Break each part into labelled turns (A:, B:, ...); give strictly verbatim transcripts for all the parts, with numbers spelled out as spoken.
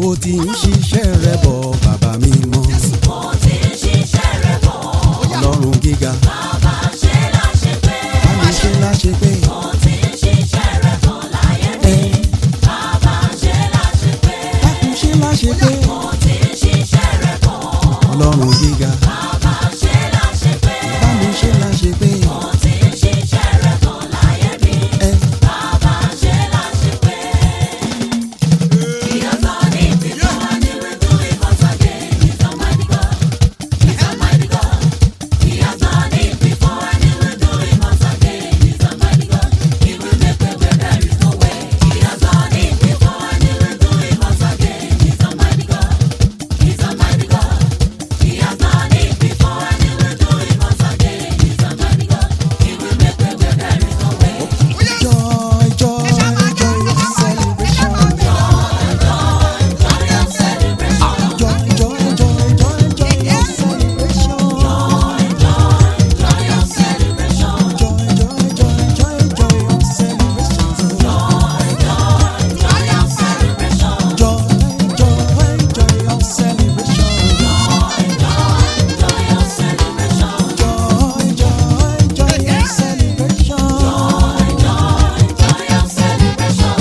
A: ó ti ń ṣiṣẹ́ rẹ̀ bọ̀ bàbá mi mọ́.
B: ó ti ń ṣiṣẹ́ rẹ̀ bọ̀.
A: Ọlọ́run gíga.
B: Bàbá ṣe láṣepé.
A: Bàbá ṣe láṣepé.
B: ó ti ń ṣiṣẹ́ rẹ̀ bọ̀ láyé mi. Bàbá ṣe láṣepé.
A: Bàbá ṣe láṣepé.
B: ó ti ń ṣiṣẹ́ rẹ̀ bọ̀.
A: Ọlọ́run gíga.
B: Bàbá ṣe láṣepé.
A: Bàbá ṣe láṣepé.
B: ó ti ń ṣiṣẹ́ rẹ̀ bọ̀ láyé mi. Bàbá ṣe láṣepé. He has done it before and he will do it once again. He's Almighty God. He's Almighty God. He has done it before and he will do it once again. He's Almighty God. He will make way where there is no way. He has done it before and he will do it once again. He's Almighty God. He's Almighty God. He has done it before and he will do it once again. He's Almighty God. He will make way where there is no way.
A: Joy, joy, joyous celebration.
B: Joyous celebration.
A: Joy, joy, joy, joy, joyous celebration.
B: Joyous celebration.
A: Joy, joy, joy, joy, joyous celebration.
B: Joyous celebration.
A: Joy, joy, joyous celebration.
B: Joyous celebration.
A: Joy, joy, joyous celebration.
B: Joyous celebration.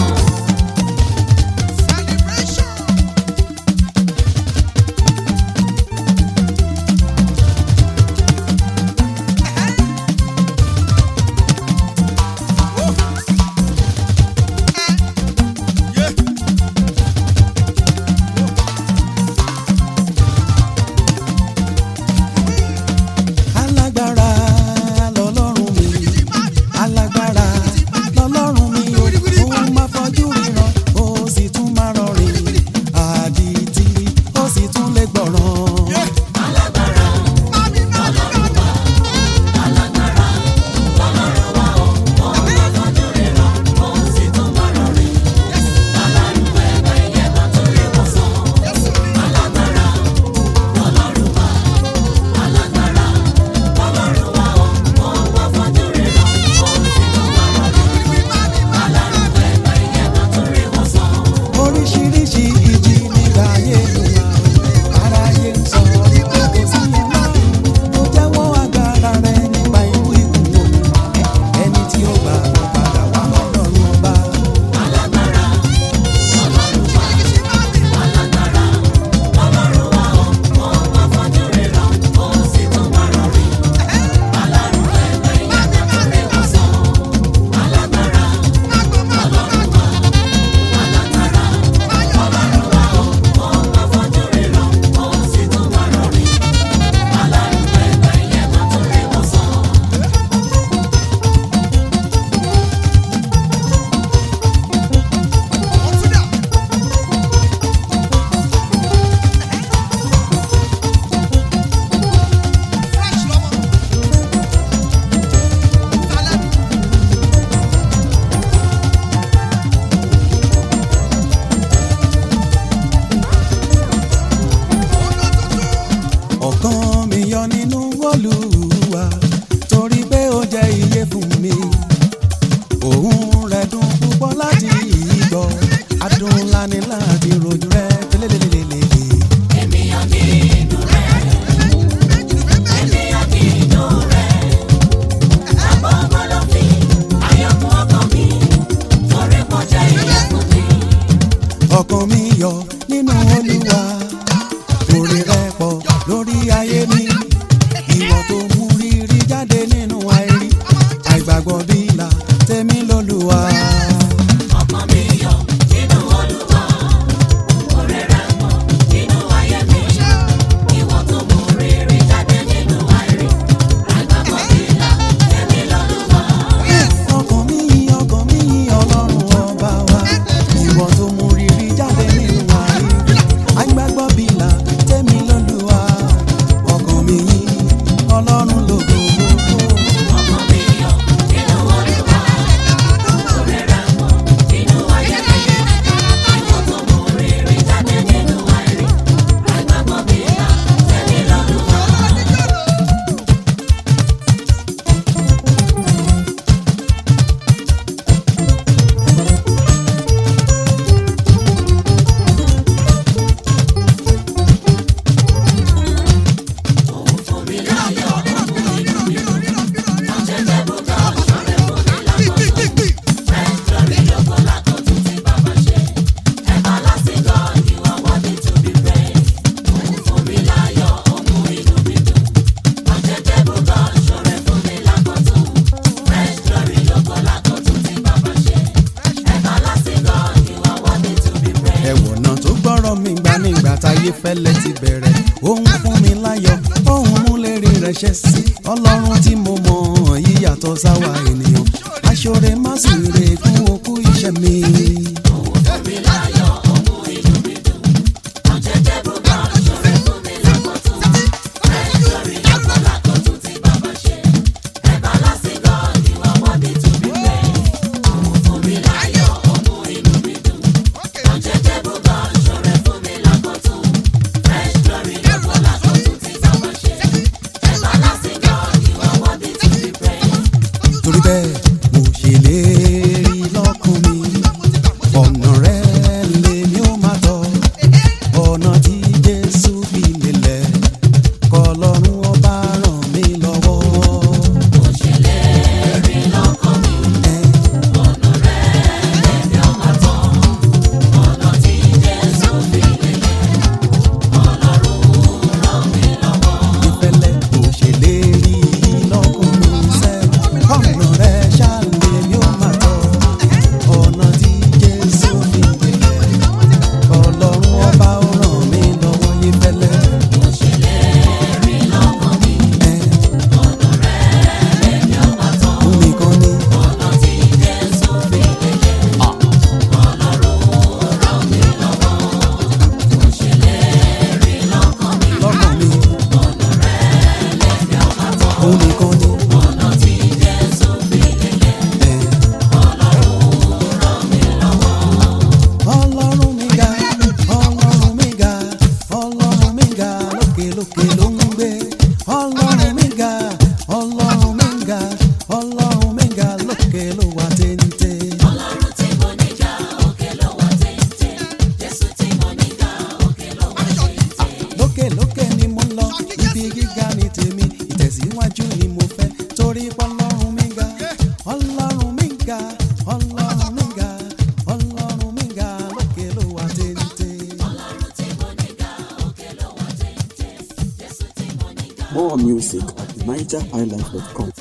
A: Alágbára lọ́lọ́run mi, alágbára lọ́lọ́run mi o, ó máa fojú ríran, ó sì tún máa rọrìn, àdìtì ó sì tún lè gbọ̀ràn.
B: Alágbára Ọlọ́run wa, alágbára Ọlọ́run wa o, ó máa fojú ríran, ó sì tún máa rọrìn. Alárùn ẹ̀gbẹ́ ìyẹn máa tún rí wọn sàn. Alágbára Ọlọ́run wa, alágbára Ọlọ́run wa o, ó máa fojú ríran, ó sì tún máa rọrìn. Alárùn ẹ̀gbẹ́ ìyẹn máa tún rí wọn sàn.
A: Oríṣiríṣi ìjì nígbà ayé mi wà, aráyé ń sọ wípé kò sí Ọlọ́run, ó jẹ́wọ́ agbára rẹ̀ nípa ikú ikú omi, ẹni tí ó gbà wọ́n padà wá lọ́dọ̀ọ́rùn ọba.
B: Alágbára Ọlọ́run wa, alágbára Ọlọ́run wa o, ó máa fojú ríran, ó sì tún máa rọrìn. Alárùn ẹ̀gbẹ́ ìyẹn máa tún rí wọn sàn. Alágbára Ọlọ́run wa, alágbára Ọlọ́run wa o, ó máa fojú ríran, ó sì tún máa rọrìn. Alárùn ẹ̀gbẹ́ ìyẹn máa tún rí wọn sàn.
A: Ọkàn mi yọ nínú Olúwa torí pé ó jẹ́ iye fún mi. Òun rẹ̀ dùn púpọ̀ láti gbọ́, adùn ńlá ni láti rojú rẹ̀ tẹ́lẹ̀lẹ́lẹ́lẹ́.
B: Ènìyàn nínú rẹ̀, ènìyàn nínú rẹ̀, àbọ̀bọ̀ ló fi ayọ̀kún ọkàn mi, torí kò jẹ́ ìyẹ̀kùn mi.
A: Ọkàn mi yọ nínú Olúwa, oore rẹ̀ pọ̀ lórí ayé mi. Ìwọ tó mú rírí jáde nínú àìrí, àìgbàgbọ́ bí ìlà tèmi lÓlúwa.
B: Ọkàn mi yọ̀ nínú Olúwa, oore rẹ̀ pọ̀ nínú ayé mi. Ìwọ tó mú rere jáde nínú àìrí, àìgbàgbọ́ ìlà tèmi lÓlúwa.
A: Ọkàn mi yìn, ọkàn mi yìn Ọlọ́run ọba wa. Ìwọ tó mú rírí jáde nínú àìrí, àìgbàgbọ́ lọ́wọ́ mi gbà nígbà táyé fẹ́lẹ́ ti bẹ̀rẹ̀. Òun fún mi láyọ̀, òun mú lérí rẹ̀ ṣẹ sí. Ọlọ́run tí mo mọ̀ yíyàtọ̀ sáwa ènìyàn. Aṣọ́re má sì rè kún okú iṣẹ́ mi.
B: Òun fún mi láyọ̀, òun mú inú mi dùn. Unchangeable God, ṣoore fún mi lákọ̀tún. Fresh glory lọ́pọ̀ lákọ̀tún tí bàbá ṣe. Everlasting God, you are worthy to be praised. Òun fún mi láyọ̀, òun mú inú mi dùn. Unchangeable God, ṣoore fún mi lákọ̀tún. Fresh glory lọ́pọ̀ lákọ̀tún tí bàbá ṣe. Everlasting God, you are worthy to be praised.
A: Torí bẹ́ẹ̀ mo ṣèlérí lọ́kàn mi, ọ̀nà rẹ̀ lèmi ó máa tọ̀, ọ̀nà tí Jésù fi lélẹ̀, k'Ọlọ́run ọba ràn mí lọ́wọ́.
B: Mo ṣèlérí lọ́kàn mi, ọ̀nà rẹ̀ lèmi ó máa tọ̀, ọ̀nà tí Jésù fi lélẹ̀, Ọlọ́run ràn mí lọ́wọ́.
A: Ìfẹ́lẹ́ mo ṣèlérí lọ́kàn mi sẹ́, ọ̀nà rẹ̀ ṣá lèmi ó máa tọ̀, ọ̀nà tí Jésù fi lélẹ̀, k'Ọlọ́run ọba ó ràn mí lọ́wọ́. Ìfẹ́lẹ́
B: Mo ṣèlérí lọ́kàn mi, ọ̀nà rẹ̀ lèmi ó máa tọ̀,
A: fún mi kan ní.
B: ọ̀nà tí Jésù fi lélẹ̀, Ọlọ́run ràn mí lọ́wọ́. Mo ṣèlérí lọ́kàn mi,
A: Lọ́kàn mi,
B: ọ̀nà rẹ̀ lèmi ó máa tọ̀,
A: fún mi kan ní.
B: ọ̀nà tí Jésù fi lélẹ̀, Ọlọ́run ràn mí lọ́wọ́.
A: Ọlọ́run mi ga, Ọlọ́run mi ga, Ọlọ́run mi ga, lókè lókè ló ń gbé. Ọlọ́run mi ga, Ọlọ́run mi ga, Ọlọ́run mi ga, lókè ló wà téńté.
B: Ọlọ́run tí mo ní ga, òkè ló wà téńté. Jésù tí mo ní ga, òkè ló wà téńté.
A: Lókè lókè ni mo ń lọ, ibi gíga ni tèmi, ìtẹ̀síwájú ni mo fẹ́, torí pé Ọlọ́run mi ga, Ọlọ́run mi ga, Ọlọ́run mi ga, Ọlọ́run mi ga, lókè ló wà téńté.
B: Ọlọ́run tí mo ní ga, òkè ló wà téńté. Jésù tí mo ní ga.
C: More music at niger highlife dot com.